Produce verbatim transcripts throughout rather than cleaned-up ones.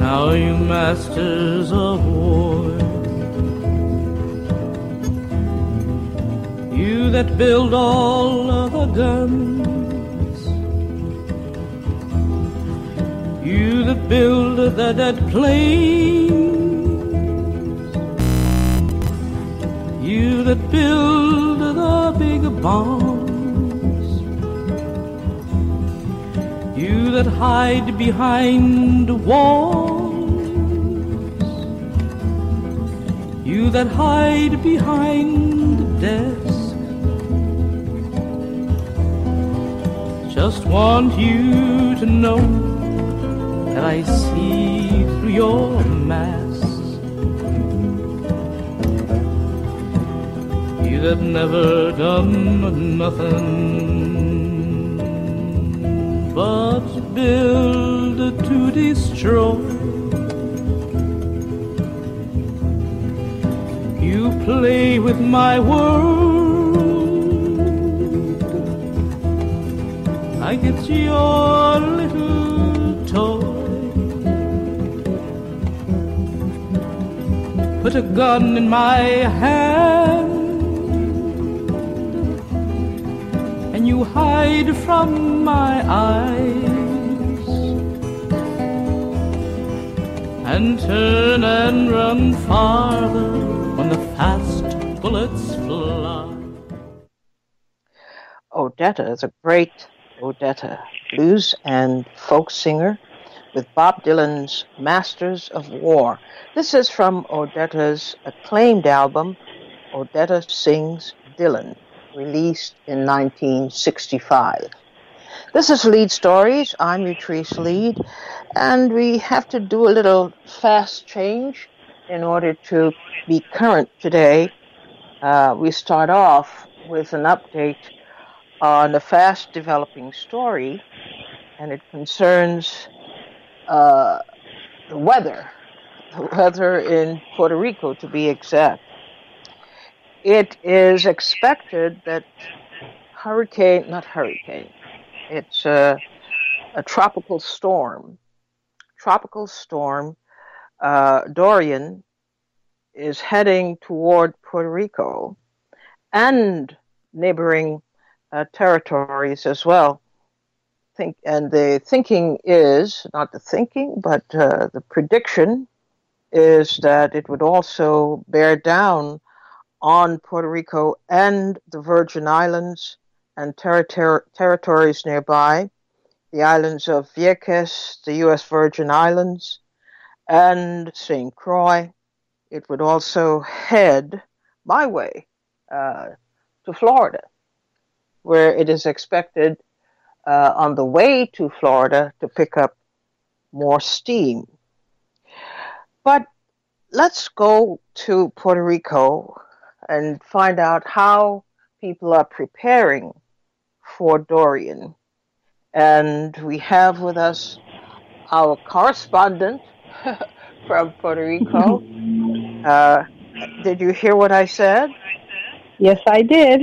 Now you masters of war, you that build all of the guns, you that build the dead planes, you that build the big bombs, you that hide behind walls, you that hide behind the desk, just want you to know that I see through your masks. You that never done nothing but build to destroy. You play with my world like it's your little toy. Put a gun in my hand and you hide from my eyes and turn and run farther when the fast bullets fly. Odetta is a great Odetta, blues and folk singer with Bob Dylan's Masters of War. This is from Odetta's acclaimed album, Odetta Sings Dylan, released in nineteen sixty-five. This is Lead Stories. I'm Utrice Lead, and we have to do a little fast change in order to be current today. Uh, we start off with an update on a fast developing story, and it concerns uh, the weather, the weather in Puerto Rico to be exact. It is expected that hurricane, not hurricane, it's a, a tropical storm, tropical storm, uh, Dorian is heading toward Puerto Rico and neighboring uh, territories as well. Think, and the thinking is, not the thinking, but uh, the prediction is that it would also bear down on Puerto Rico and the Virgin Islands and territor- territories nearby, the islands of Vieques, the U S Virgin Islands, and Saint Croix. It would also head my way uh, to Florida, where it is expected uh, on the way to Florida to pick up more steam. But let's go to Puerto Rico and find out how people are preparing for Dorian. And we have with us our correspondent from Puerto Rico. Uh, did you hear what I said? Yes, I did.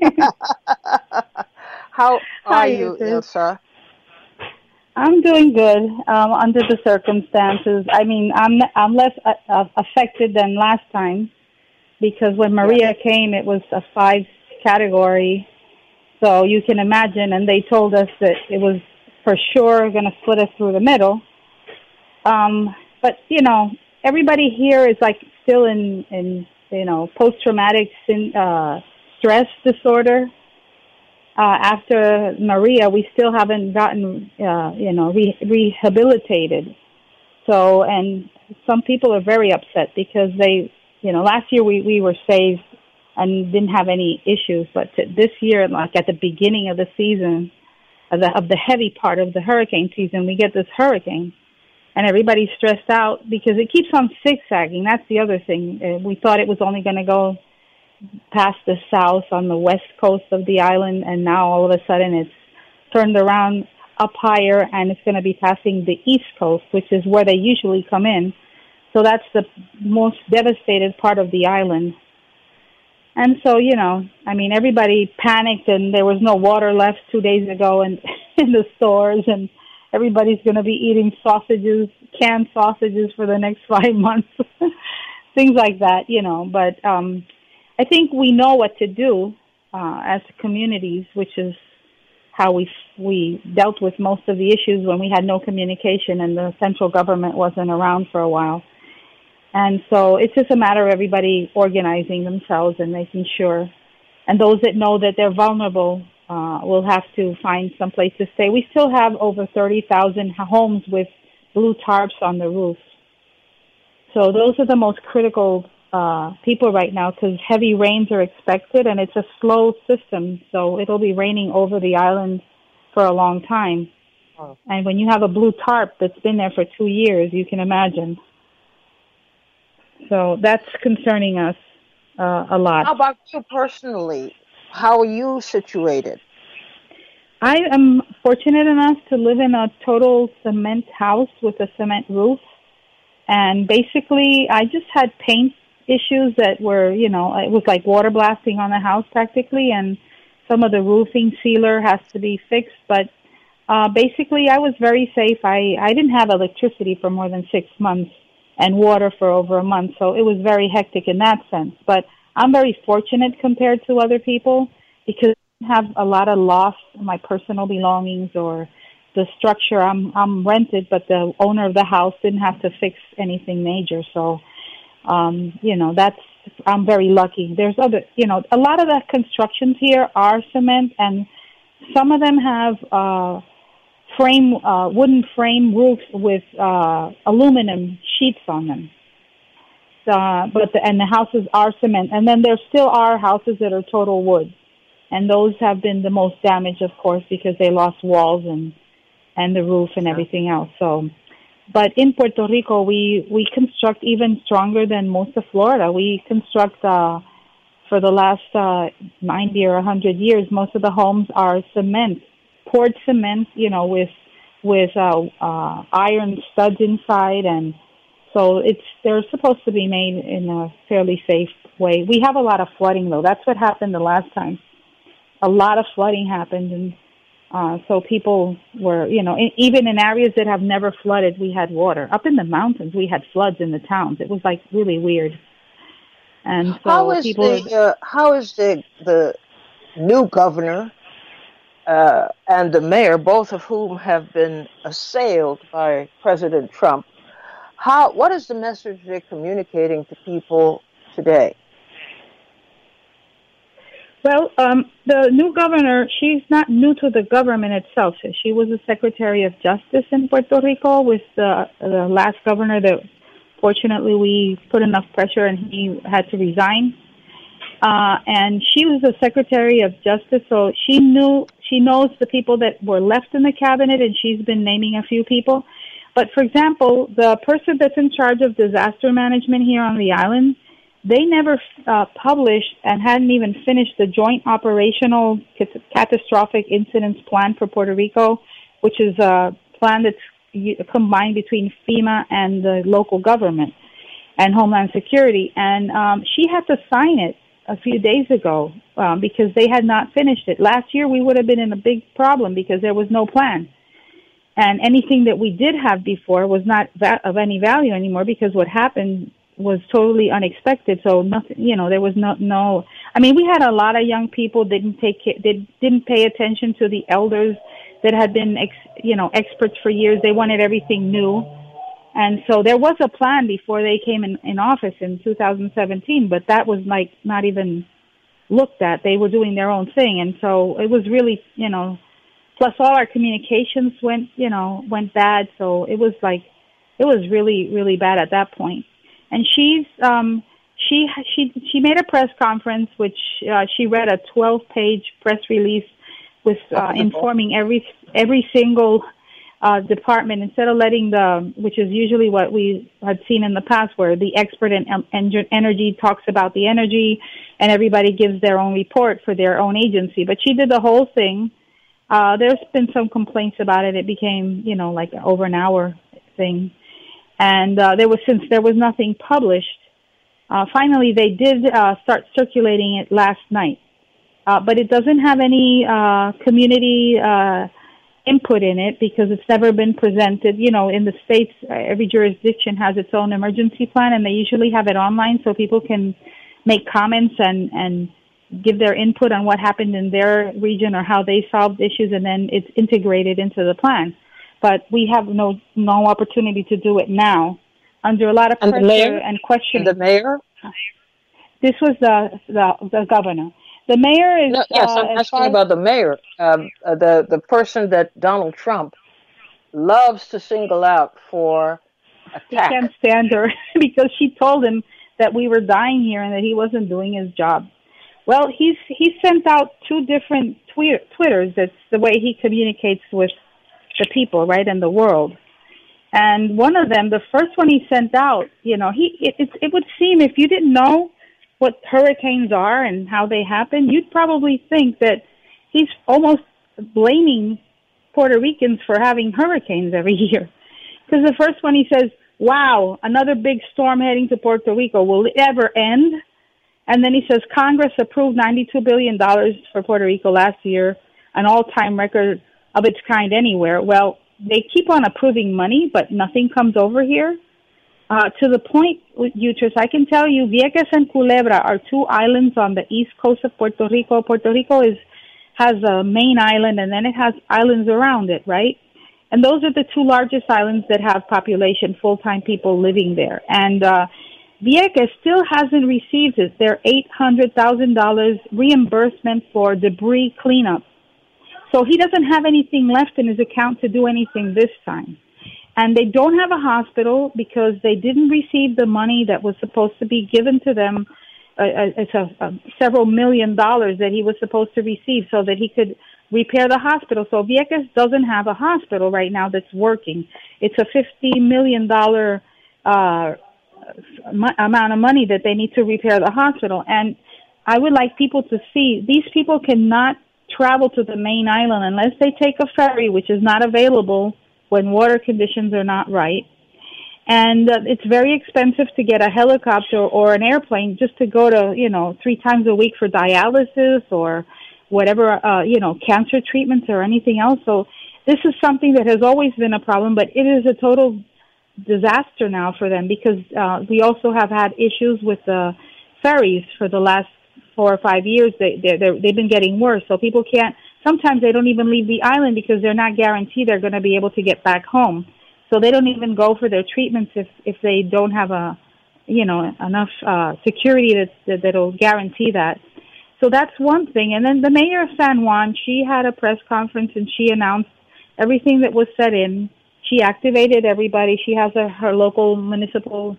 How are Hi, you, Ilsa? I'm doing good um, under the circumstances. I mean, I'm I'm less uh, affected than last time because when Maria yes. came, it was a five category. So you can imagine, and they told us that it was for sure going to split us through the middle. Um, but, you know, everybody here is like still in, in you know, post-traumatic uh, stress disorder. Uh, after Maria, we still haven't gotten, uh, you know, re- rehabilitated. So, and some people are very upset because they, you know, last year we, we were safe and didn't have any issues. But this year, like at the beginning of the season, of the, of the heavy part of the hurricane season, we get this hurricane. And everybody's stressed out because it keeps on zigzagging. That's the other thing. Uh, we thought it was only going to go past the south on the west coast of the island, and now all of a sudden it's turned around up higher, and it's going to be passing the east coast, which is where they usually come in. So that's the most devastated part of the island. And so, you know, I mean, everybody panicked, and there was no water left two days ago in, in the stores, and everybody's going to be eating sausages, canned sausages for the next five months, things like that, you know. But um, I think we know what to do uh, as communities, which is how we we dealt with most of the issues when we had no communication and the central government wasn't around for a while. And so it's just a matter of everybody organizing themselves and making sure. And those that know that they're vulnerable uh, will have to find some place to stay. We still have over thirty thousand homes with blue tarps on the roof. So those are the most critical uh, people right now because heavy rains are expected, and it's a slow system. So it'll be raining over the island for a long time. Oh. And when you have a blue tarp that's been there for two years, you can imagine. So that's concerning us uh, a lot. How about you personally? How are you situated? I am fortunate enough to live in a total cement house with a cement roof. And basically, I just had paint issues that were, you know, it was like water blasting on the house practically. And some of the roofing sealer has to be fixed. But uh, basically, I was very safe. I, I didn't have electricity for more than six months. And water for over a month, so it was very hectic in that sense. But I'm very fortunate compared to other people because I have a lot of loss in my personal belongings or the structure. I'm I'm rented, but the owner of the house didn't have to fix anything major. So, um, you know, that's I'm very lucky. There's other, you know, a lot of the constructions here are cement, and some of them have uh, frame, uh, wooden frame roofs with uh, aluminum sheets on them. Uh, but the, and the houses are cement. And then there still are houses that are total wood. And those have been the most damaged, of course, because they lost walls and, and the roof and everything else. So, but in Puerto Rico, we, we construct even stronger than most of Florida. We construct, uh, for the last uh, ninety or one hundred years, most of the homes are cement. Poured cement, you know, with with uh, uh, iron studs inside, and so it's they're supposed to be made in a fairly safe way. We have a lot of flooding, though. That's what happened the last time. A lot of flooding happened, and uh, so people were, you know, in, even in areas that have never flooded, we had water. Up in the mountains, we had floods in the towns. It was like really weird. And so how is people. The, uh, how is the the new governor? Uh, and the mayor, both of whom have been assailed by President Trump. How? What is the message they're communicating to people today? Well, um, the new governor, she's not new to the government itself. She was the Secretary of Justice in Puerto Rico with the, the last governor that, fortunately, we put enough pressure and he had to resign. Uh, and she was the Secretary of Justice, so she knew, she knows the people that were left in the cabinet, and she's been naming a few people. But, for example, the person that's in charge of disaster management here on the island, they never uh, published and hadn't even finished the Joint Operational Catastrophic Incidents Plan for Puerto Rico, which is a plan that's combined between FEMA and the local government and Homeland Security. And um, she had to sign it a few days ago um, because they had not finished it. Last year, we would have been in a big problem because there was no plan. And anything that we did have before was not va- of any value anymore because what happened was totally unexpected. So nothing, you know, there was no, no, I mean, we had a lot of young people that didn't take, they didn't pay attention to the elders that had been, ex, you know, experts for years. They wanted everything new. And so there was a plan before they came in, in office in two thousand seventeen, but that was like not even looked at. They were doing their own thing. And so it was really, you know, plus all our communications went, you know, went bad. So it was like, it was really, really bad at that point. And she's, um, she, she, she made a press conference, which uh, she read a twelve page press release with uh, informing every, every single Uh, department, instead of letting the, which is usually what we had seen in the past, where the expert in um, energy talks about the energy and everybody gives their own report for their own agency. But she did the whole thing. Uh, there's been some complaints about it. It became, you know, like over an hour thing. And uh, there was, since there was nothing published, uh, finally they did uh, start circulating it last night. Uh, but it doesn't have any uh, community uh input in it because it's never been presented. You know, in the States, uh, every jurisdiction has its own emergency plan, and they usually have it online so people can make comments and, and give their input on what happened in their region or how they solved issues, and then it's integrated into the plan. But we have no no opportunity to do it now under a lot of And pressure the mayor? and questioning. And the mayor? This was the the, the governor. The mayor is No, yes, uh, I'm as asking far as about the mayor, um, uh, the the person that Donald Trump loves to single out for he attack. can't stand her because she told him that we were dying here and that he wasn't doing his job. Well, he's he sent out two different tweet, Twitters. That's the way he communicates with the people, right, and the world. And one of them, the first one he sent out, you know, he it, it, it would seem if you didn't know what hurricanes are and how they happen, you'd probably think that he's almost blaming Puerto Ricans for having hurricanes every year. Because the first one he says, wow, another big storm heading to Puerto Rico. Will it ever end? And then he says, Congress approved ninety-two billion dollars for Puerto Rico last year, an all-time record of its kind anywhere. Well, they keep on approving money, but nothing comes over here. Uh, to the point, Utrus, I can tell you, Vieques and Culebra are two islands on the east coast of Puerto Rico. Puerto Rico is has a main island, and then it has islands around it, right? And those are the two largest islands that have population, full-time people living there. And uh, Vieques still hasn't received it, their eight hundred thousand dollars reimbursement for debris cleanup. So he doesn't have anything left in his account to do anything this time. And they don't have a hospital because they didn't receive the money that was supposed to be given to them. Uh, it's a, a several million dollars that he was supposed to receive so that he could repair the hospital. So Vieques doesn't have a hospital right now that's working. It's a fifty million dollars uh, amount of money that they need to repair the hospital. And I would like people to see these people cannot travel to the main island unless they take a ferry, which is not available when water conditions are not right. And uh, it's very expensive to get a helicopter or an airplane just to go to, you know, three times a week for dialysis or whatever, uh, you know, cancer treatments or anything else. So this is something that has always been a problem, but it is a total disaster now for them because uh, we also have had issues with the ferries for the last four or five years. They, they're, they're, they've been getting worse. So people can't, sometimes they don't even leave the island because they're not guaranteed they're going to be able to get back home. So they don't even go for their treatments if, if they don't have a, you know, enough uh, security that, that that'll guarantee that. So that's one thing. And then the mayor of San Juan, she had a press conference and she announced everything that was set in. She activated everybody. She has a, her local municipal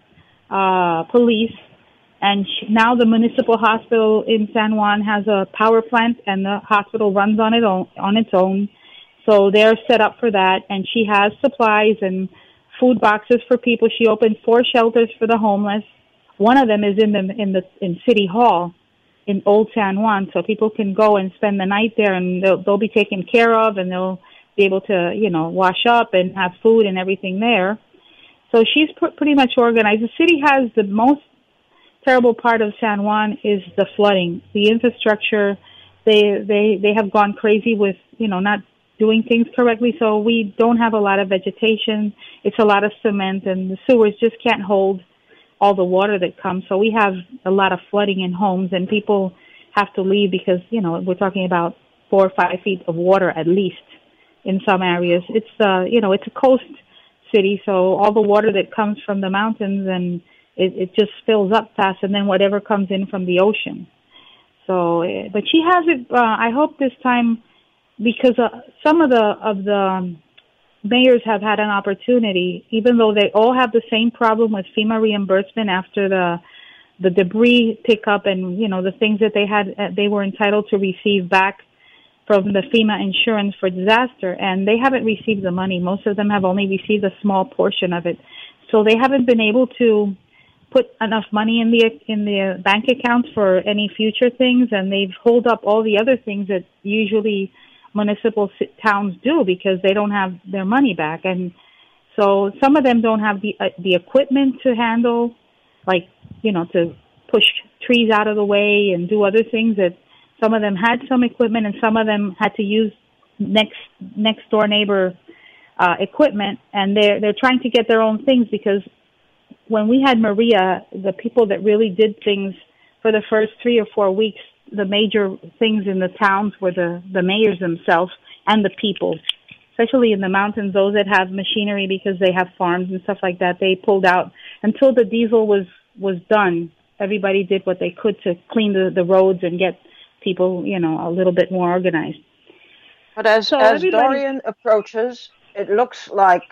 uh, police. And she, now the municipal hospital in San Juan has a power plant and the hospital runs on, it own, on its own. So they're set up for that. And she has supplies and food boxes for people. She opened four shelters for the homeless. One of them is in the in the in City Hall in Old San Juan, so people can go and spend the night there, and they'll they'll be taken care of, and they'll be able to, you know, wash up and have food and everything there. So she's pr- pretty much organized. The city has the most terrible part of San Juan is the flooding, the infrastructure. They they they have gone crazy with, you know, not doing things correctly. So we don't have a lot of vegetation. It's a lot of cement, and the sewers just can't hold all the water that comes. So we have a lot of flooding in homes, and people have to leave because, you know, we're talking about four or five feet of water at least in some areas. It's, uh, you know, it's a coast city, so all the water that comes from the mountains, and it, it just fills up fast, and then whatever comes in from the ocean. So, but she has it, uh, I hope this time, because uh, some of the, of the um, mayors have had an opportunity, even though they all have the same problem with FEMA reimbursement after the the debris pickup and, you know, the things that they had, uh, they were entitled to receive back from the FEMA insurance for disaster, and they haven't received the money. Most of them have only received a small portion of it. So they haven't been able to put enough money in the in the bank accounts for any future things, and they've held up all the other things that usually municipal towns do because they don't have their money back. And so some of them don't have the uh, the equipment to handle, like, you know, to push trees out of the way and do other things. That some of them had some equipment, and some of them had to use next next door neighbor uh, equipment, and they're they're trying to get their own things, because when we had Maria, the people that really did things for the first three or four weeks, the major things in the towns were the, the mayors themselves and the people, especially in the mountains, those that have machinery because they have farms and stuff like that. They pulled out until the diesel was, was done. Everybody did what they could to clean the, the roads and get people, you know, a little bit more organized. But as, so as Dorian approaches, it looks like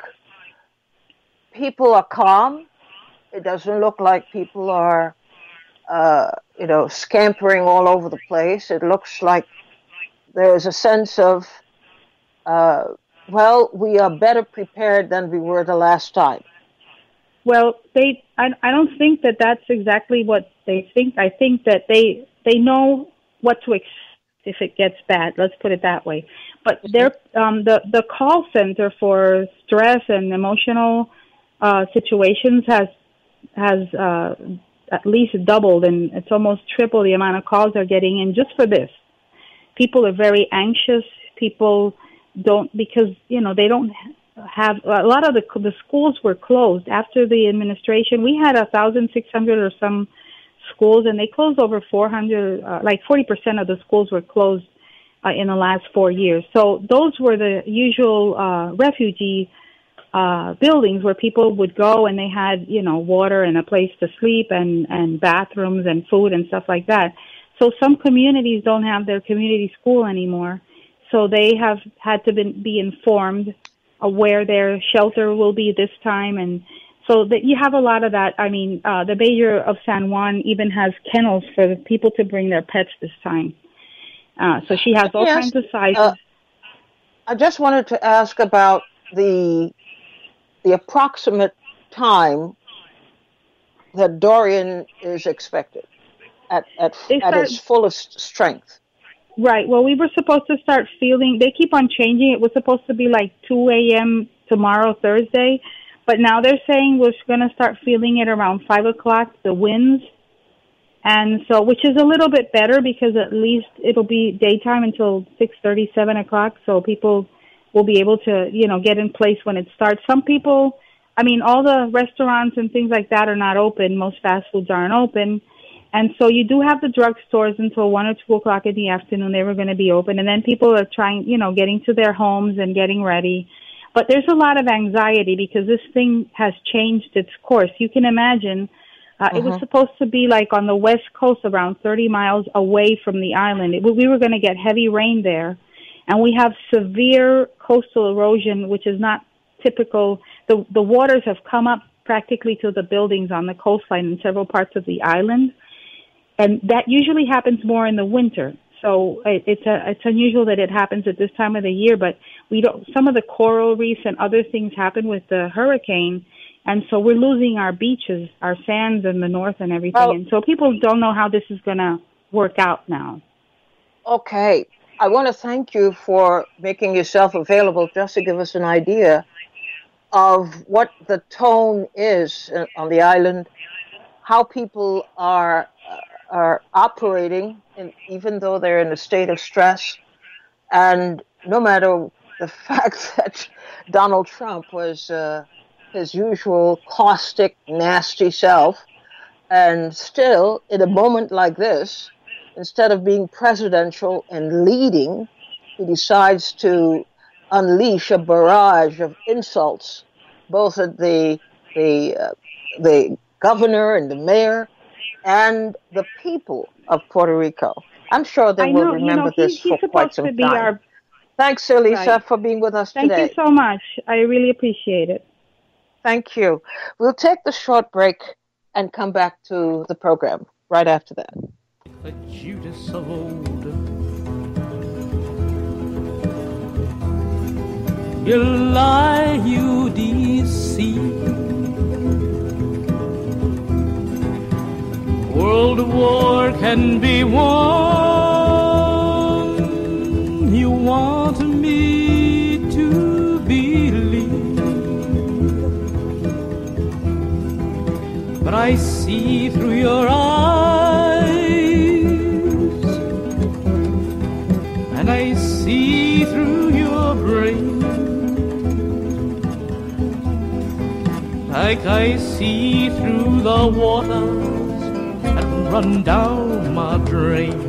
people are calm. It doesn't look like people are, uh, you know, scampering all over the place. It looks like there is a sense of, uh, well, we are better prepared than we were the last time. Well, they, I, I don't think that that's exactly what they think. I think that they, they know what to expect if it gets bad. Let's put it that way. But they're, um, the, the call center for stress and emotional uh, situations has, has uh, at least doubled, and it's almost triple the amount of calls they're getting in just for this. People are very anxious. People don't, because, you know, they don't have, a lot of the the schools were closed after the administration. We had one thousand six hundred or some schools, and they closed over four hundred, uh, like forty percent of the schools were closed uh, in the last four years. So those were the usual uh, refugee uh buildings where people would go, and they had, you know, water and a place to sleep and and bathrooms and food and stuff like that. So some communities don't have their community school anymore, so they have had to be, be informed of where their shelter will be this time. And so that you have a lot of that. I mean, uh the mayor of San Juan even has kennels for the people to bring their pets this time. Uh so she has all yes, kinds of sizes. uh, I just wanted to ask about the the approximate time that Dorian is expected at at, They at start- its fullest strength. Right. Well, we were supposed to start feeling, they keep on changing. It was supposed to be like two a.m. tomorrow, Thursday, but now they're saying we're going to start feeling it around five o'clock, the winds. And so, which is a little bit better, because at least it'll be daytime until six thirty, seven o'clock, so people will be able to, you know, get in place when it starts. Some people, I mean, all the restaurants and things like that are not open. Most fast foods aren't open. And so you do have the drugstores until one or two o'clock in the afternoon. They were going to be open. And then people are trying, you know, getting to their homes and getting ready. But there's a lot of anxiety because this thing has changed its course. You can imagine uh, uh-huh. It was supposed to be like on the west coast, around thirty miles away from the island. It, we were going to get heavy rain there. And we have severe coastal erosion, which is not typical. The, the waters have come up practically to the buildings on the coastline in several parts of the island. And that usually happens more in the winter. So it, it's a, it's unusual that it happens at this time of the year, but we don't, some of the coral reefs and other things happen with the hurricane. And so we're losing our beaches, our sands in the north and everything. Well, and so people don't know how this is going to work out now. Okay. I want to thank you for making yourself available just to give us an idea of what the tone is on the island, how people are uh, are operating, in, even though they're in a state of stress. And no matter the fact that Donald Trump was uh, his usual caustic, nasty self, and still, in a moment like this, instead of being presidential and leading, he decides to unleash a barrage of insults, both at the the uh, the governor and the mayor and the people of Puerto Rico. I'm sure they I will know, remember you know, this he, for quite some to be time. Our... Thanks, Elisa, right. for being with us Thank today. Thank you so much. I really appreciate it. Thank you. We'll take the short break and come back to the program right after that. A Judas of old, you lie, you deceive. World war can be won. You want me to believe, but I see through your eyes, and I see through your like I see through the waters that run down my drain.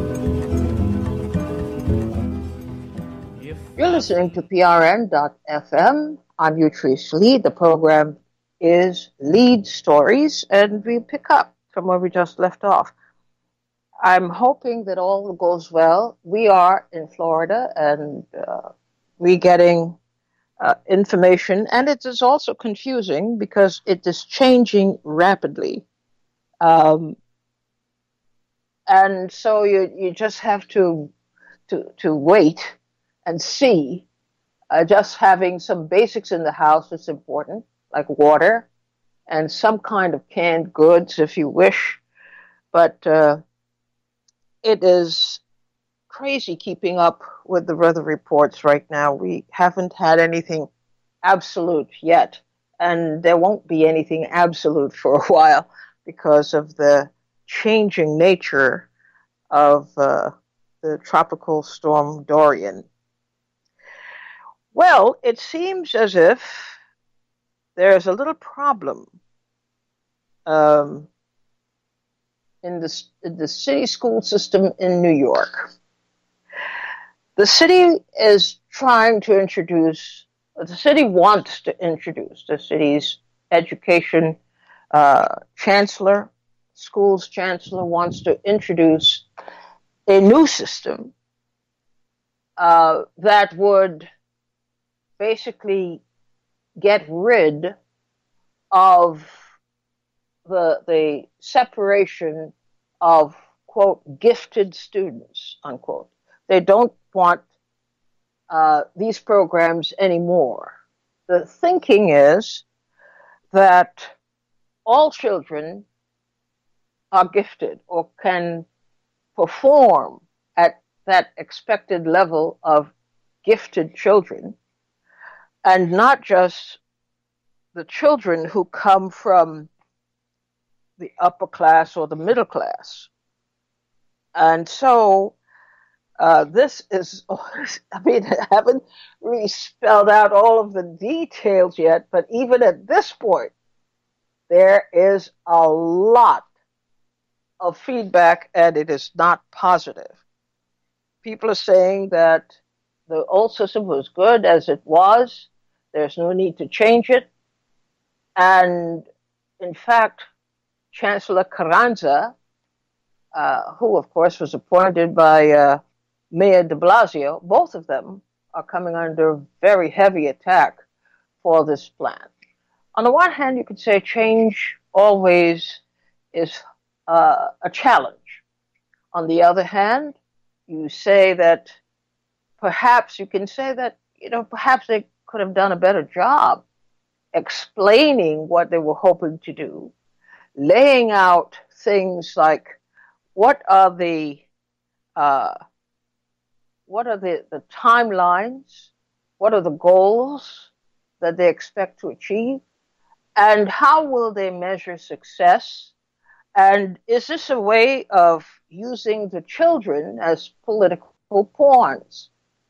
You're listening to P R N dot F M. I'm Utrice Lee. The program is Lead Stories, and we pick up from where we just left off. I'm hoping that all goes well. We are in Florida, and uh, we're getting uh, information, and it is also confusing because it is changing rapidly. Um, and so you you just have to to to wait and see. Uh, just having some basics in the house is important, like water and some kind of canned goods if you wish. But uh, it is crazy keeping up with the weather reports right now. We haven't had anything absolute yet, and there won't be anything absolute for a while because of the changing nature of uh, the tropical storm Dorian. Well, it seems as if there's a little problem um, in the, in the city school system in New York. The city is trying to introduce, the city wants to introduce, the city's education uh, chancellor, schools chancellor wants to introduce a new system uh, that would basically get rid of the the separation of, quote, gifted students, unquote. They don't want uh, these programs anymore. The thinking is that all children are gifted or can perform at that expected level of gifted children, and not just the children who come from the upper class or the middle class. And so uh, this is, I mean, I haven't really spelled out all of the details yet, but even at this point, there is a lot of feedback, and it is not positive. People are saying that the old system was good as it was. There's no need to change it. And in fact, Chancellor Carranza, uh, who of course was appointed by uh, Mayor de Blasio, both of them are coming under very heavy attack for this plan. On the one hand, you could say change always is uh, a challenge. On the other hand, you say that perhaps you can say that, you know, perhaps they could have done a better job explaining what they were hoping to do, laying out things like what are the uh, what are the, the timelines, what are the goals that they expect to achieve, and how will they measure success, and is this a way of using the children as political pawns?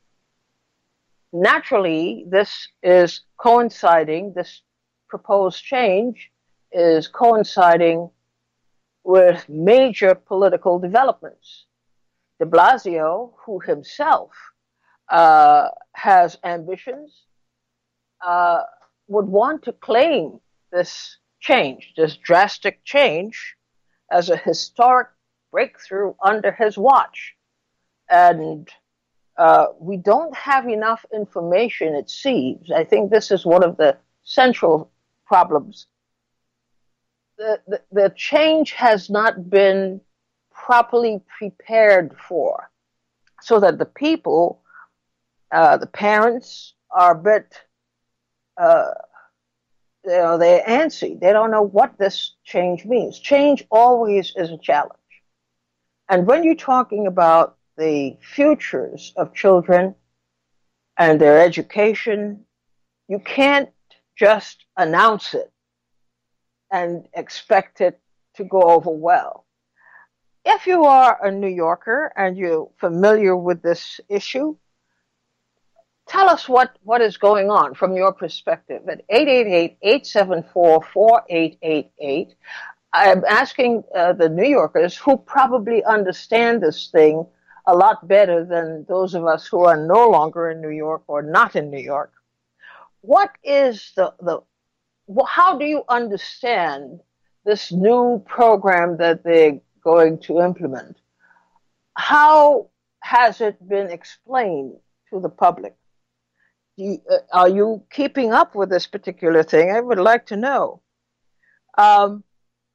Naturally, this is coinciding, this proposed change is coinciding with major political developments. De Blasio, who himself uh, has ambitions, uh, would want to claim this change, this drastic change, as a historic breakthrough under his watch. And Uh, we don't have enough information, it seems. I think this is one of the central problems. The, the, the change has not been properly prepared for, so that the people, uh, the parents, are a bit, uh, you know, they're antsy. They don't know what this change means. Change always is a challenge. And when you're talking about the futures of children and their education, you can't just announce it and expect it to go over well. If you are a New Yorker and you're familiar with this issue, tell us what, what is going on from your perspective at eight eight eight, eight seven four, four eight eight eight. I'm asking uh, the New Yorkers who probably understand this thing a lot better than those of us who are no longer in New York or not in New York. What is the, the how do you understand this new program that they're going to implement? How has it been explained to the public? Do you, uh, are you keeping up with this particular thing? I would like to know. Um,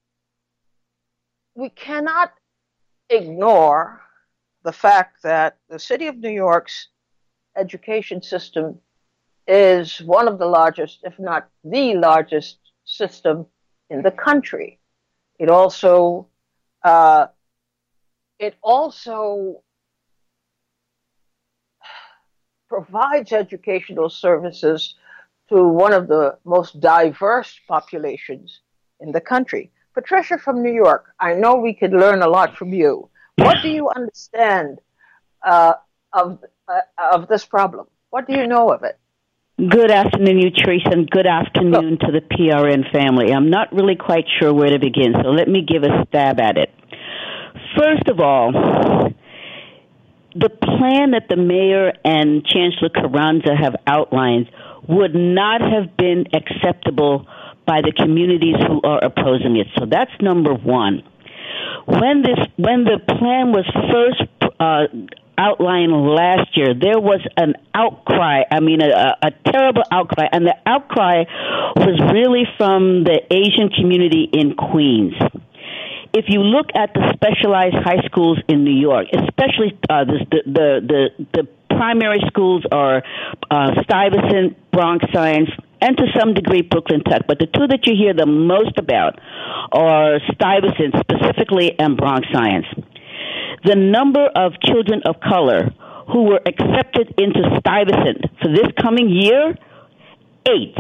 we cannot ignore the fact that the city of New York's education system is one of the largest, if not the largest system in the country. It also, uh, it also provides educational services to one of the most diverse populations in the country. Patricia from New York, I know we could learn a lot from you. What do you understand uh, of uh, of this problem? What do you know of it? Good afternoon, you, Teresa, and good afternoon to the P R N family. I'm not really quite sure where to begin, so let me give a stab at it. First of all, the plan that the mayor and Chancellor Carranza have outlined would not have been acceptable by the communities who are opposing it. So that's number one. When this, when the plan was first uh, outlined last year, there was an outcry, I mean a, a terrible outcry, and the outcry was really from the Asian community in Queens. If you look at the specialized high schools in New York, especially uh, the, the, the, the primary schools are uh, Stuyvesant, Bronx Science, and to some degree Brooklyn Tech, but the two that you hear the most about are Stuyvesant specifically and Bronx Science. The number of children of color who were accepted into Stuyvesant for this coming year, eight.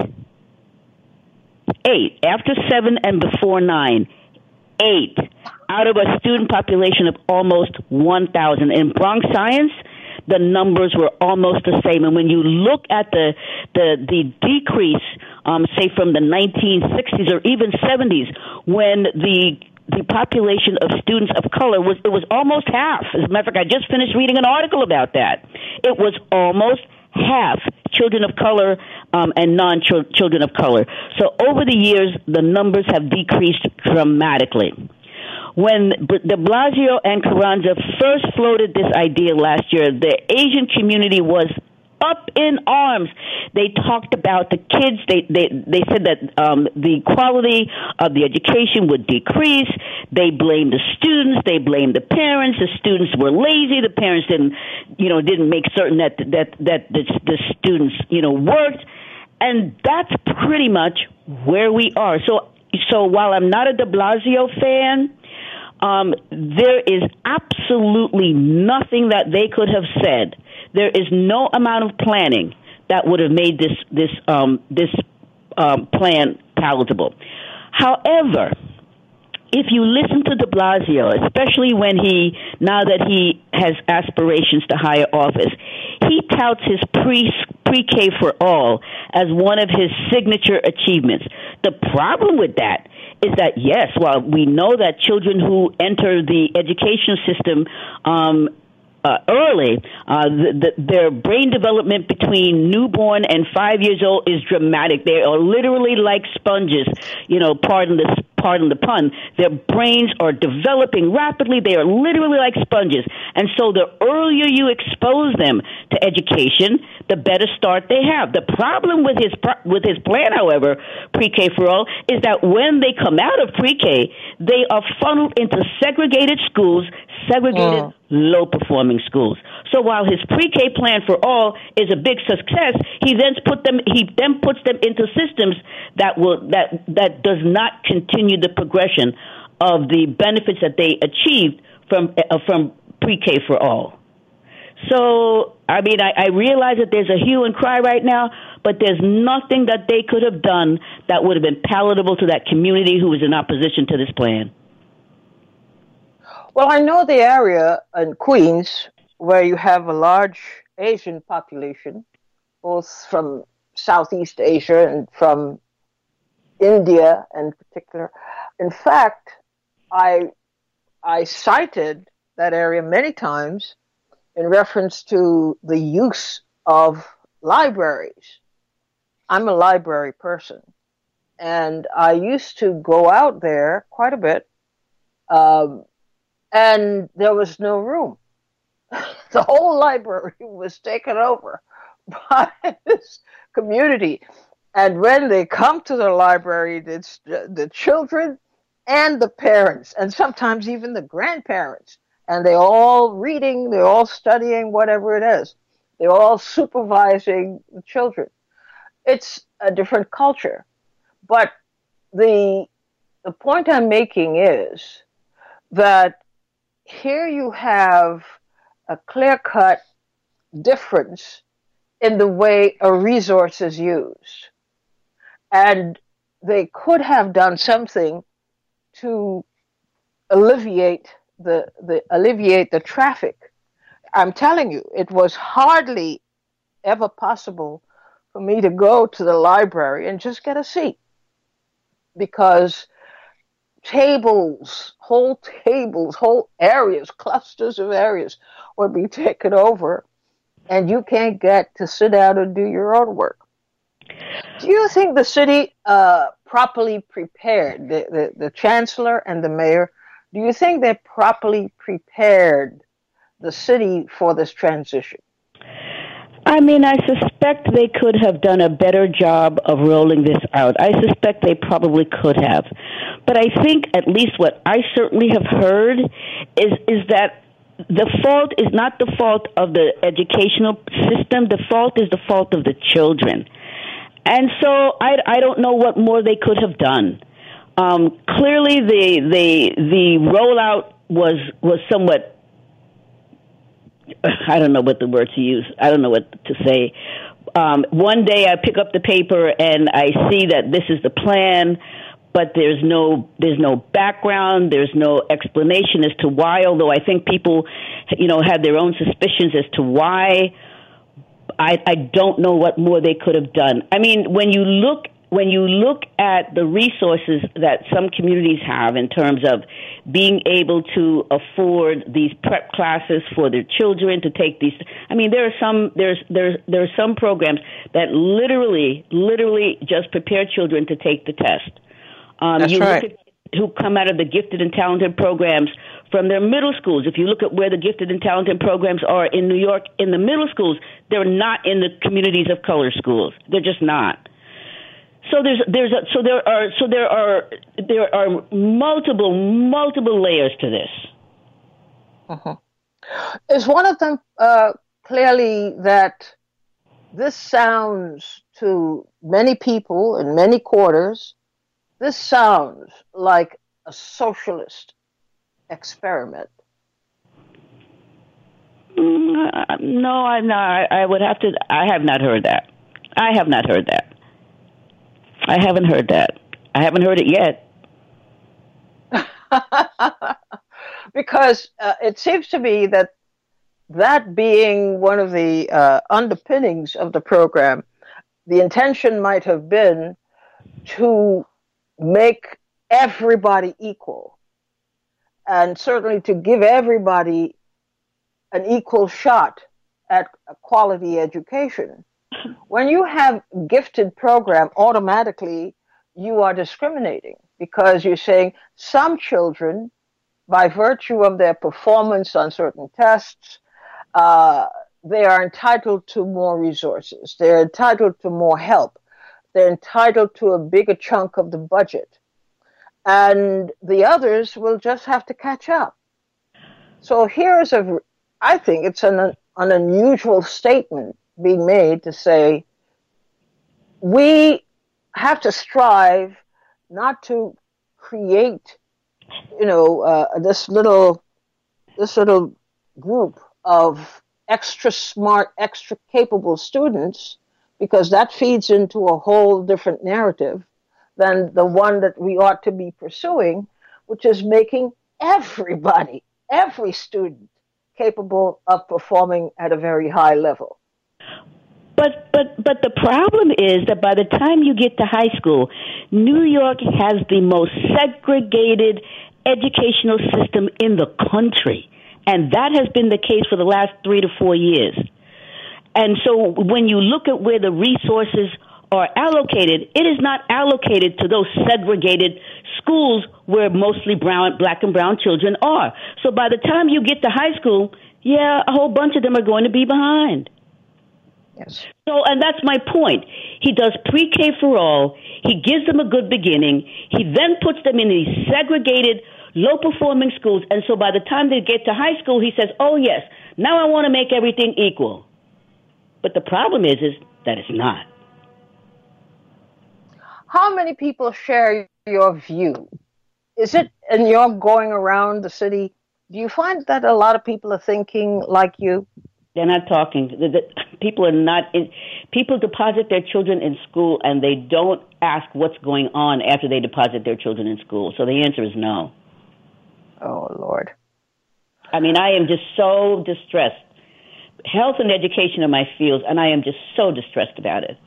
Eight. After seven and before nine, eight. Out of a student population of almost one thousand. In Bronx Science, the numbers were almost the same. And when you look at the the, the decrease, um, say from the nineteen sixties or even seventies, when the the population of students of color was, it was almost half. As a matter of fact, I just finished reading an article about that. It was almost half children of color um, and non-children of color. So over the years, the numbers have decreased dramatically. When de Blasio and Carranza first floated this idea last year, the Asian community was up in arms. They talked about the kids. They they, they said that um, the quality of the education would decrease. They blamed the students. They blamed the parents. The students were lazy. The parents didn't, you know, didn't make certain that that that the, the students, you know, worked. And that's pretty much where we are. So so while I'm not a de Blasio fan, Um, there is absolutely nothing that they could have said. There is no amount of planning that would have made this this um, this um, plan palatable. However, if you listen to de Blasio, especially when he, now that he has aspirations to higher office, he touts his pre, pre-K for all as one of his signature achievements. The problem with that is that, yes, while we know that children who enter the education system um, uh, early, uh, the, the, their brain development between newborn and five years old is dramatic. They are literally like sponges, you know, pardon the pardon the pun. Their brains are developing rapidly. They are literally like sponges. And so the earlier you expose them to education, the better start they have. The problem with his with his plan, however, pre-K for all, is that when they come out of pre-K, they are funneled into segregated schools, segregated, oh. low-performing schools. So while his pre-K plan for all is a big success, he then put them he then puts them into systems that will that that does not continue the progression of the benefits that they achieved from uh, from pre-K for all. So, I mean, I, I realize that there's a hue and cry right now, but there's nothing that they could have done that would have been palatable to that community who was in opposition to this plan. Well, I know the area in Queens where you have a large Asian population, both from Southeast Asia and from India in particular. In fact, I I cited that area many times in reference to the use of libraries. I'm a library person, and I used to go out there quite a bit, um, and there was no room. The whole library was taken over by this community. And when they come to the library, it's the children and the parents, and sometimes even the grandparents, and they're all reading, they're all studying, whatever it is. They're all supervising the children. It's a different culture. But the, the point I'm making is that here you have a clear-cut difference in the way a resource is used. And they could have done something to alleviate the, the alleviate the traffic. I'm telling you, it was hardly ever possible for me to go to the library and just get a seat, because tables, whole tables, whole areas, clusters of areas would be taken over, and you can't get to sit down and do your own work. Do you think the city uh, properly prepared, the, the, the chancellor and the mayor, do you think they properly prepared the city for this transition? I mean, I suspect they could have done a better job of rolling this out. I suspect they probably could have. But I think at least what I certainly have heard is is that the fault is not the fault of the educational system. The fault is the fault of the children. And so I, I don't know what more they could have done. Um, clearly, the the the rollout was was somewhat. I don't know what the word to use. I don't know what to say. Um, one day I pick up the paper and I see that this is the plan, but there's no there's no background, there's no explanation as to why. Although I think people, you know, had their own suspicions as to why. I, I don't know what more they could have done. I mean, when you look when you look at the resources that some communities have in terms of being able to afford these prep classes for their children to take these, I mean, there are some there's there's there are some programs that literally literally just prepare children to take the test. Um, That's you right. Look at who come out of the gifted and talented programs from their middle schools. If you look at where the gifted and talented programs are in New York, in the middle schools, they're not in the communities of color schools. They're just not. So there's there's a, so there are so there are there are multiple multiple layers to this. Uh-huh. Is one of them uh, clearly that this sounds to many people in many quarters, this sounds like a socialist experiment? Mm, uh, no, I'm not. I would have to. I have not heard that. I have not heard that. I haven't heard that. I haven't heard it yet. Because uh, it seems to me that that being one of the uh, underpinnings of the program, the intention might have been to make everybody equal, and certainly to give everybody an equal shot at a quality education. When you have gifted program, automatically you are discriminating, because you're saying some children, by virtue of their performance on certain tests, uh, they are entitled to more resources. They're entitled to more help. They're entitled to a bigger chunk of the budget. And the others will just have to catch up. So here's a, I think it's an, an unusual statement being made to say, we have to strive not to create, you know, uh, this little, this little group of extra smart, extra capable students, because that feeds into a whole different narrative than the one that we ought to be pursuing, which is making everybody, every student, capable of performing at a very high level. But but but the problem is that by the time you get to high school, New York has the most segregated educational system in the country, and that has been the case for the last three to four years. And so when you look at where the resources are allocated, it is not allocated to those segregated schools where mostly brown, black and brown children are. So by the time you get to high school, yeah, a whole bunch of them are going to be behind. Yes. So, and that's my point. He does pre-K for all. He gives them a good beginning. He then puts them in these segregated, low-performing schools. And so by the time they get to high school, he says, oh, yes, now I want to make everything equal. But the problem is, is that it's not. How many people share your view? Is it, and you're going around the city, do you find that a lot of people are thinking like you? They're not talking. The, the, people are not. In, people deposit their children in school, and they don't ask what's going on after they deposit their children in school. So the answer is no. Oh, Lord. I mean, I am just so distressed. Health and education are my fields, and I am just so distressed about it.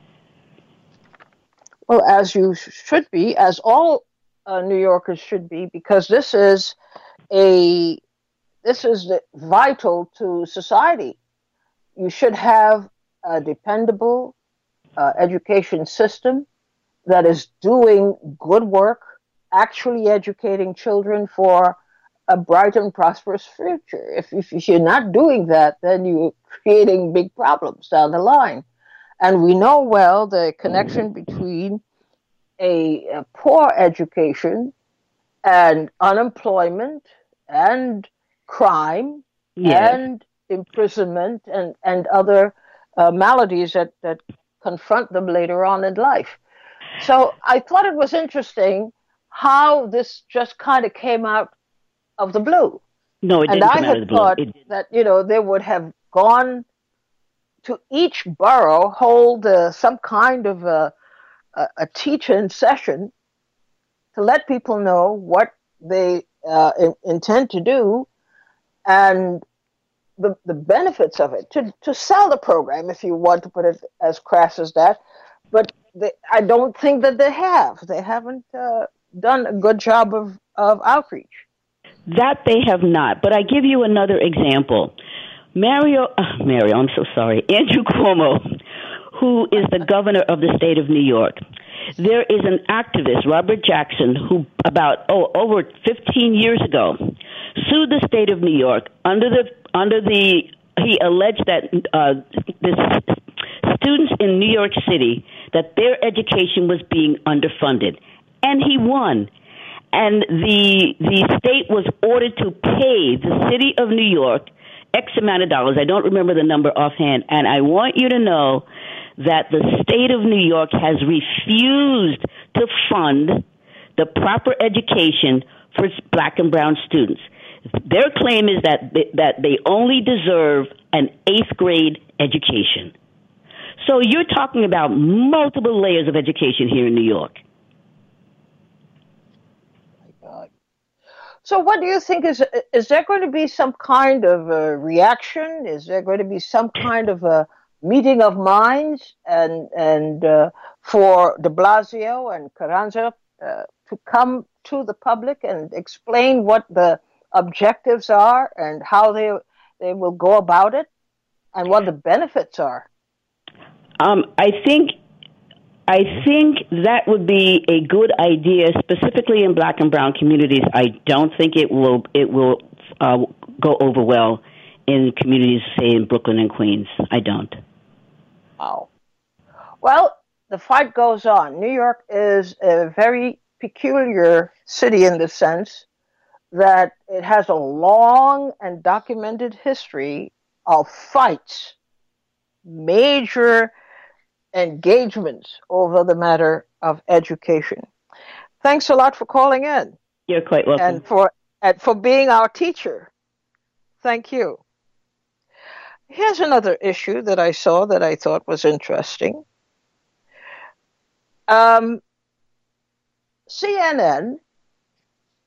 Well, as you should be, as all uh, New Yorkers should be, because this is a this is vital to society. You should have a dependable uh, education system that is doing good work, actually educating children for a bright and prosperous future. If, if you're not doing that, then you're creating big problems down the line. And we know well the connection between a, a poor education and unemployment and crime yes. and imprisonment and, and other uh, maladies that, that confront them later on in life. So I thought it was interesting how this just kind of came out of the blue. No, it didn't and come I out of had the blue. thought It, that, you know, they would have gone to each borough, hold uh, some kind of a, a, a teach-in session to let people know what they uh, in, intend to do and the, the benefits of it, to, to sell the program, if you want to put it as crass as that. But they, I don't think that they have. They haven't uh, done a good job of, of outreach. That they have not. But I give you another example. Mario, uh, Mario, I'm so sorry, Andrew Cuomo, who is the governor of the state of New York. There is an activist, Robert Jackson, who about oh over fifteen years ago sued the state of New York under the under the he alleged that uh, the students in New York City, that their education was being underfunded, and he won. And the the state was ordered to pay the city of New York X amount of dollars. I don't remember the number offhand. And I want you to know that the state of New York has refused to fund the proper education for its black and brown students. Their claim is that they, that they only deserve an eighth grade education. So you're talking about multiple layers of education here in New York. So what do you think is, is there going to be some kind of a reaction? Is there going to be some kind of a meeting of minds and, and uh, for de Blasio and Carranza uh, to come to the public and explain what the objectives are and how they, they will go about it and what the benefits are? Um, I think I think that would be a good idea, specifically in black and brown communities. I don't think it will it will uh, go over well in communities, say, in Brooklyn and Queens. I don't. Wow. Well, the fight goes on. New York is a very peculiar city in the sense that it has a long and documented history of fights, major engagements over the matter of education. Thanks a lot for calling in. You're quite welcome. And for, and for being our teacher. Thank you. Here's another issue that I saw that I thought was interesting. Um, C N N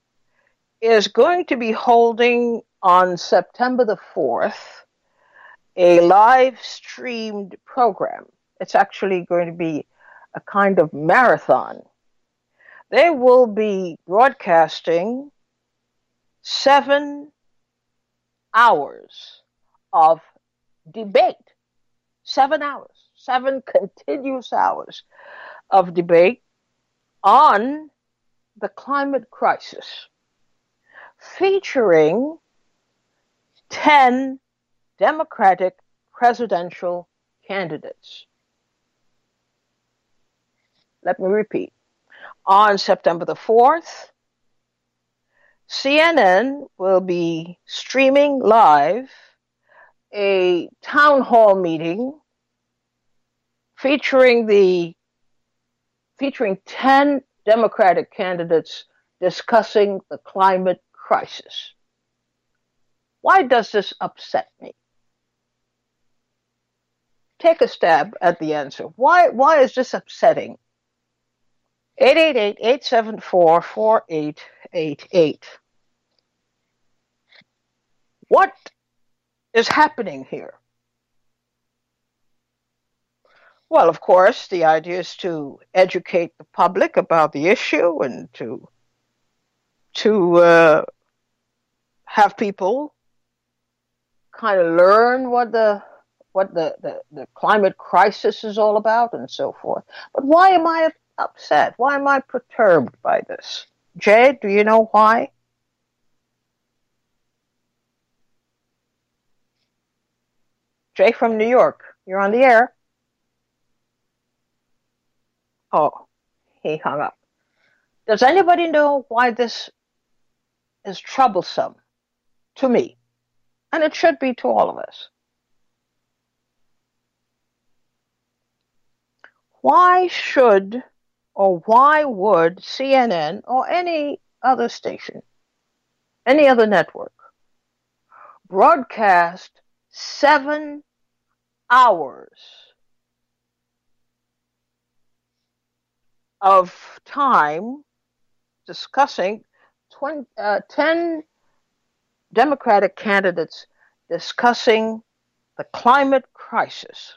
is going to be holding on September the fourth a live streamed program. It's actually going to be a kind of marathon. They will be broadcasting seven hours of debate. Seven hours. Seven continuous hours of debate on the climate crisis, featuring ten Democratic presidential candidates. Let me repeat. On September the fourth, C N N will be streaming live a town hall meeting featuring the featuring ten Democratic candidates discussing the climate crisis. Why does this upset me? Take a stab at the answer. Why why is this upsetting? eight eight eight, eight seven four, four eight eight eight. What is happening here? Well, of course, the idea is to educate the public about the issue and to to uh, have people kind of learn what the what the, the, the climate crisis is all about and so forth. But why am I upset? Why am I perturbed by this? Jay, do you know why? Jay from New York, you're on the air. Oh, he hung up. Does anybody know why this is troublesome to me? And it should be to all of us. Why should or why would C N N or any other station, any other network, broadcast seven hours of time discussing twenty, uh, ten Democratic candidates discussing the climate crisis?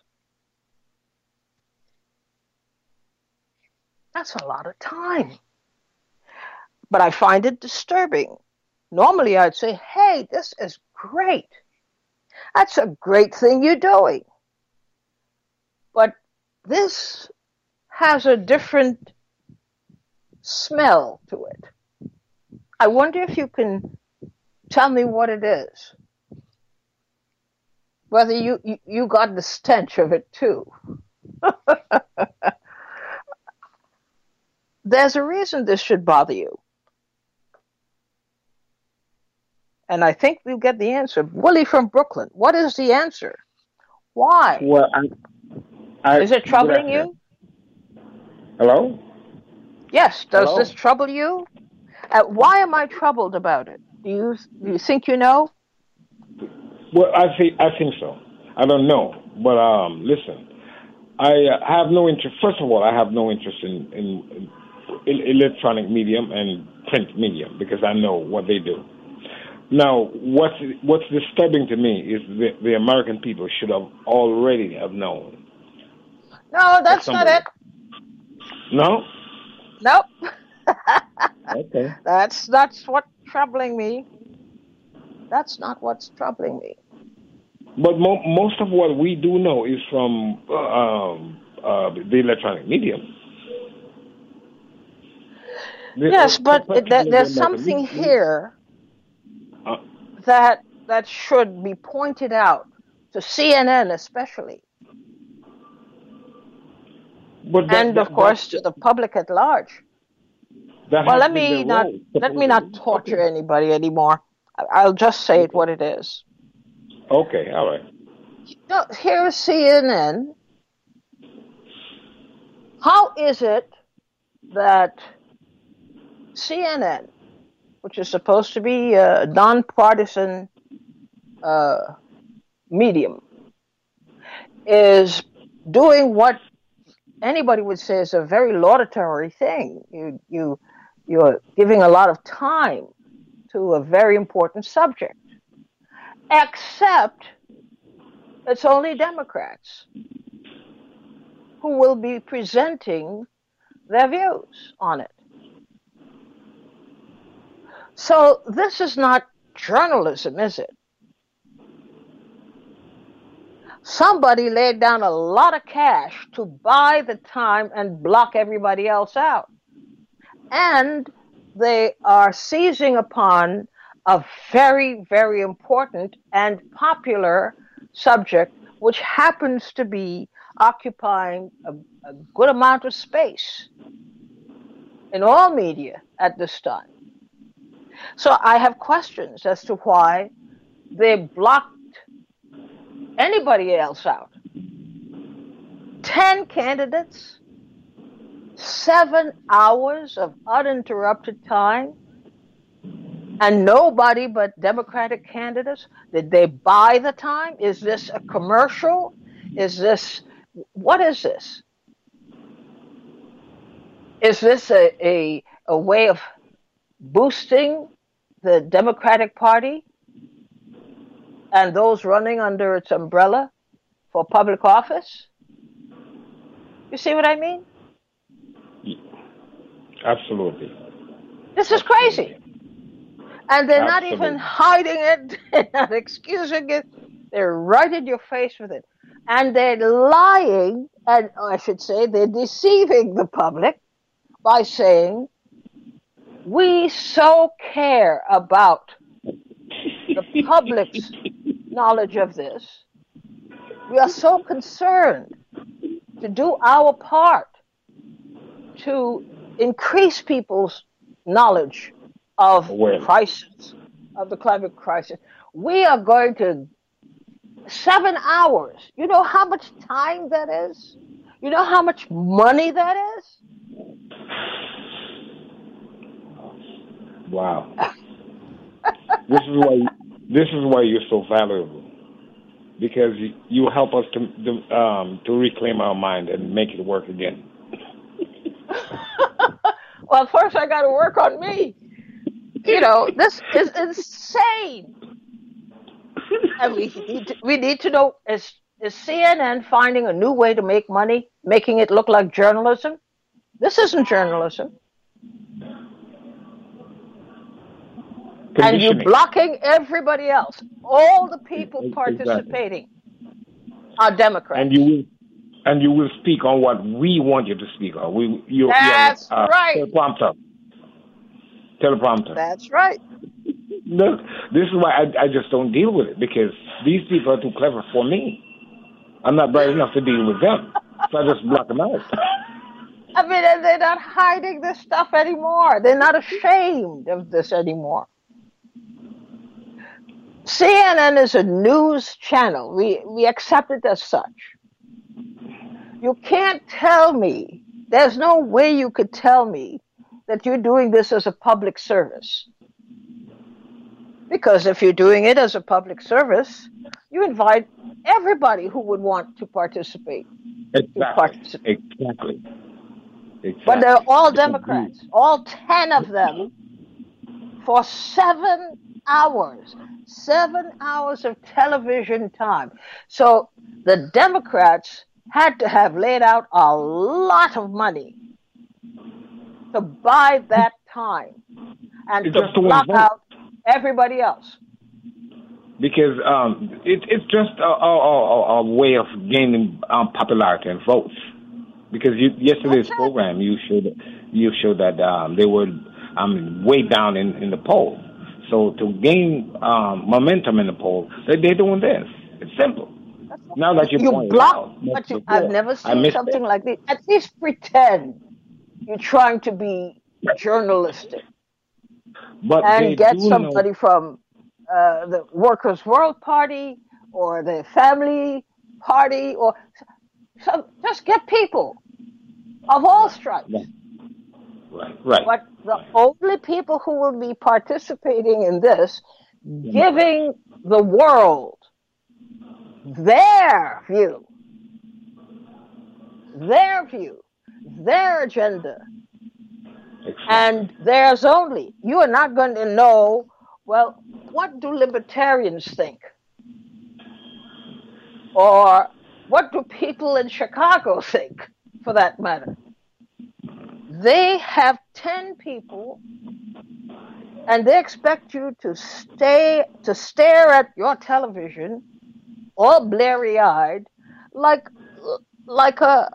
That's a lot of time. But I find it disturbing. Normally I'd say, hey, this is great. That's a great thing you're doing. But this has a different smell to it. I wonder if you can tell me what it is. Whether you, you, you got the stench of it too. There's a reason this should bother you. And I think we'll get the answer. Willie from Brooklyn, what is the answer? Why? Well, I, I, is it troubling you? Hello? Yes. Does Hello? this trouble you? Uh, why am I troubled about it? Do you do you think you know? Well, I think I think so. I don't know, but um, listen, I uh, have no interest. First of all, I have no interest in, in, in electronic medium and print medium because I know what they do. Now, what's what's disturbing to me is the, the American people should have already have known. No, that's not it. No? Nope. Okay. That's that's what's troubling me. That's not what's troubling me. But mo- most of what we do know is from uh, um, uh, the electronic medium. The, yes, uh, but it, th- there's the something medium. here Uh, that that should be pointed out to C N N especially, but that, and that, of course that, to the public at large. that Well, has let been me their not role, let me not supposedly. torture Okay. anybody anymore. I- I'll just say it what it is. Okay, all right. No, here's C N N. How is it that C N N, which is supposed to be a nonpartisan uh, medium, is doing what anybody would say is a very laudatory thing? You you you're giving a lot of time to a very important subject, except It's only Democrats who will be presenting their views on it. So this is not journalism, is it? Somebody laid down a lot of cash to buy the time and block everybody else out. And they are seizing upon a very, very important and popular subject, which happens to be occupying a, a good amount of space in all media at this time. So I have questions as to why they blocked anybody else out. Ten candidates, seven hours of uninterrupted time, and nobody but Democratic candidates. Did they buy the time? Is this a commercial? Is this, what is this? Is this a, a, a way of boosting the Democratic Party and those running under its umbrella for public office? You see what I mean? Absolutely. This is crazy. And they're Absolutely. not even hiding it, they're not excusing it, they're right in your face with it. And they're lying, and I should say, they're deceiving the public by saying, we so care about the public's knowledge of this. We are so concerned to do our part to increase people's knowledge of the crisis, of the climate crisis. We are going to, seven hours. You know how much time that is? You know how much money that is? Wow. This is why this is why you're so valuable, because you help us to to, um, to reclaim our mind and make it work again. Well, first I got to work on me. You know, this is insane. And we need to, we need to know, is, is C N N finding a new way to make money, making it look like journalism? This isn't journalism. And you're blocking everybody else. All the people participating are Democrats. And you will, and you will speak on what we want you to speak on. We, you, That's uh, right. Teleprompter. Teleprompter. That's right. Look, this is why I, I just don't deal with it, because these people are too clever for me. I'm not bright enough to deal with them, so I just block them out. I mean, and they're not hiding this stuff anymore. They're not ashamed of this anymore. C N N is a news channel. We we accept it as such. You can't tell me, there's no way you could tell me that you're doing this as a public service. Because if you're doing it as a public service, you invite everybody who would want to participate. Exactly. To participate. Exactly. Exactly. But they're all Democrats, all ten of them, for seven hours. Seven hours of television time. So the Democrats had to have laid out a lot of money to buy that time and It's to just a block vote. out everybody else. Because um, it, it's just a, a, a, a way of gaining um, popularity and votes. Because you, yesterday's That's program, you showed you showed that um, they were um, way down in, in the poll. So to gain um, momentum in the poll, they, they're doing this. It's simple. Now that you, You point block, it out, but you, before, I've never I seen missed something it. like this. At least pretend you're trying to be journalistic But they and get do somebody know, from uh, the Workers' World Party or the Family Party, or some, just get people of all stripes. right, right. But the only people who will be participating in this, giving the world their view, their view, their agenda, Exactly. and theirs only. You are not going to know, well, what do libertarians think? Or what do people in Chicago think, for that matter? They have ten people, and they expect you to stay to stare at your television, all bleary-eyed, like like a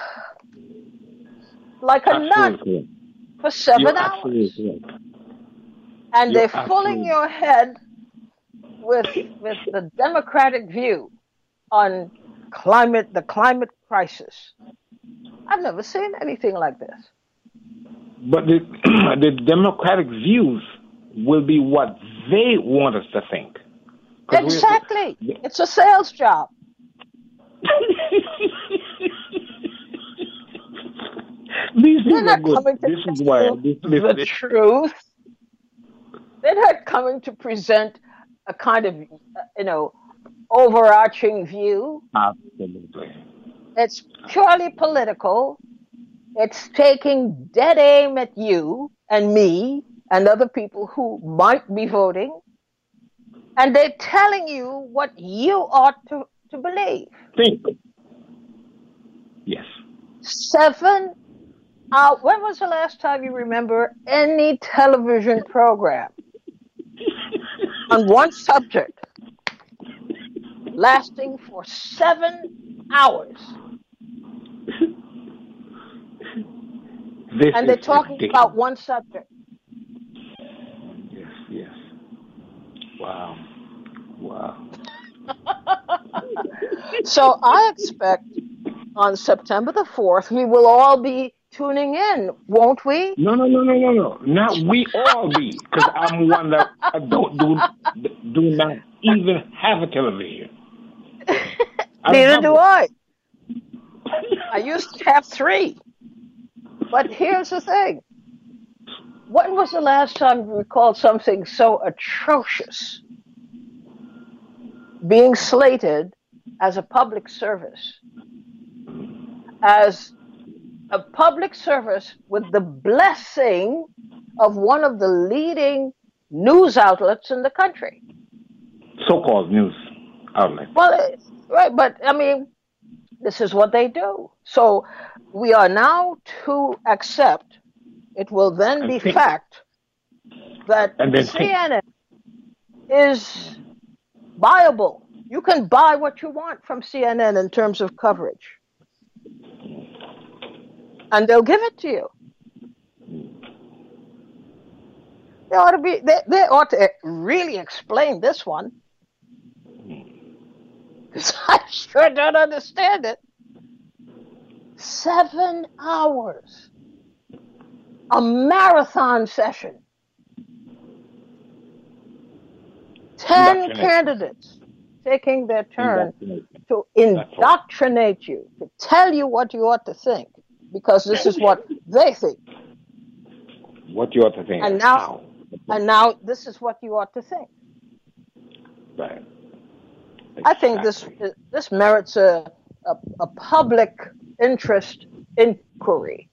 like a nut for seven You're hours. Absolutely. And You're they're filling absolutely. your head with with the Democratic view on climate, the climate crisis. I've never seen anything like this. But the, the democratic views will be what they want us to think. 'Cause we're- Exactly. It's a sales job. These They're things are not good. coming to This is tell why you this, this, the this, truth. They're not coming to present a kind of, uh, you know, overarching view. absolutely. It's purely political. It's taking dead aim at you and me and other people who might be voting. And they're telling you what you ought to, to believe. Think. Yes. Seven hours. When was the last time you remember any television program on one subject lasting for seven hours? This And they're is talking ridiculous. about one subject. Yes, yes. Wow. Wow. So I expect on September the fourth, we will all be tuning in, won't we? No, no, no, no, no, no. Not we all be, because I'm one that I don't do do not even have a television. I Neither have do one. I. I used to have three. But here's the thing. When was the last time you recalled something so atrocious being slated as a public service? As a public service with the blessing of one of the leading news outlets in the country. So-called news outlet. Well, it- right, but I mean, this is what they do. So we are now to accept, it will then And be think. fact, that And then think. C N N is viable. You can buy what you want from C N N in terms of coverage. And they'll give it to you. They ought to be. They, they ought to really explain this one, because I sure don't understand it. Seven hours, a marathon session, ten Indoctrinate. candidates taking their turn Indoctrinate. to right. indoctrinate you, to tell you what you ought to think, because this is what they think. What you ought to think. And now, and now this is what you ought to think. Right. I think this Exactly. this merits a, a, a public interest inquiry.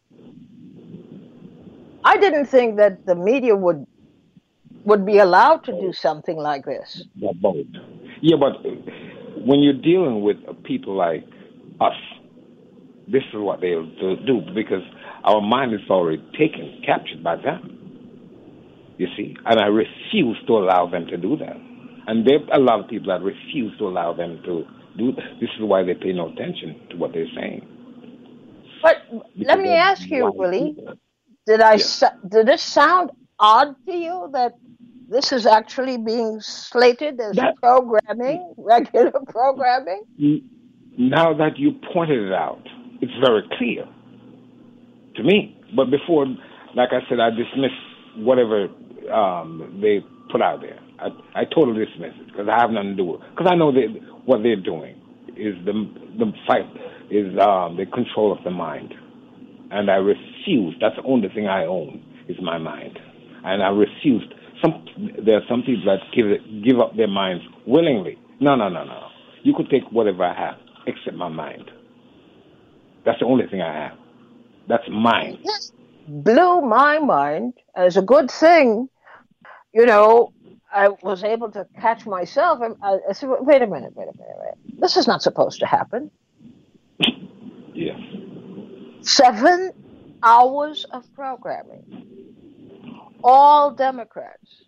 I didn't think that the media would would be allowed to do something like this. They're both. Yeah, but when you're dealing with people like us, this is what they'll do do, because our mind is already taken, captured by them. You see? And I refuse to allow them to do that. And there are a lot of people that refuse to allow them to do that. This is why they pay no attention to what they're saying. But Because let me they're ask you, blind Willie, people. did I Yes. sa- did it sound odd to you that this is actually being slated as That- programming, regular programming? Now that you pointed it out, it's very clear to me. But before, like I said, I dismiss whatever um, they put out there. I, I totally dismiss it because I have nothing to do with it. Because I know that what they're doing is the the fight is um, the control of the mind, and I refuse. That's the only thing I own is my mind, and I refuse. Some there are some people that give it, give up their minds willingly. No, no, no, no. You could take whatever I have except my mind. That's the only thing I have. That's mine. This blew my mind as a good thing. You know, I was able to catch myself. And I, I said, wait a minute, wait a minute, wait. This is not supposed to happen. Yes. Seven hours of programming, all Democrats,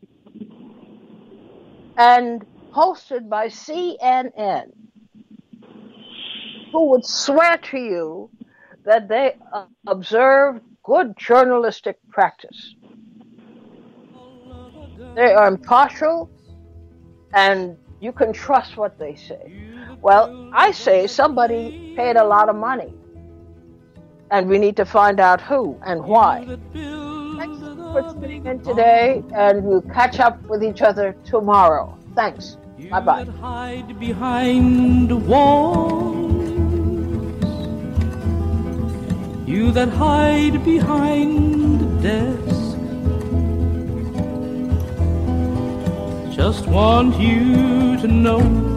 and hosted by C N N, who would swear to you that they uh, observe good journalistic practice. They are impartial, and you can trust what they say. Well, I say somebody paid a lot of money, and we need to find out who and why. Thanks for tuning in today, and we'll catch up with each other tomorrow. Thanks. Bye-bye. You that hide behind walls, you that hide behind the desk, just want you to know